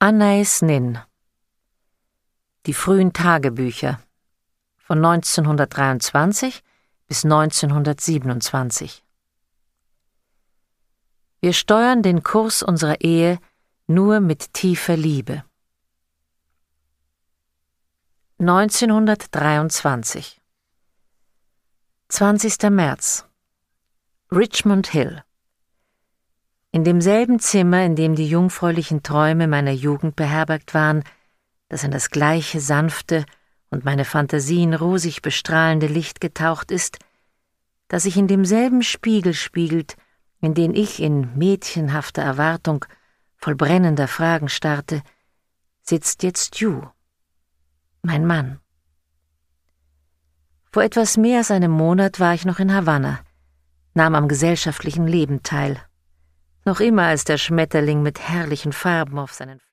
Anais Nin. Die frühen Tagebücher von 1923 bis 1927. Wir steuern den Kurs unserer Ehe nur mit tiefer Liebe. 1923. 20. März. Richmond Hill. In demselben Zimmer, in dem die jungfräulichen Träume meiner Jugend beherbergt waren, das in das gleiche sanfte und meine Phantasien rosig bestrahlende Licht getaucht ist, das sich in demselben Spiegel spiegelt, in den ich in mädchenhafter Erwartung voll brennender Fragen starrte, sitzt jetzt Hugh, mein Mann. Vor etwas mehr als einem Monat war ich noch in Havanna, nahm am gesellschaftlichen Leben teil, noch immer als der Schmetterling mit herrlichen Farben auf seinen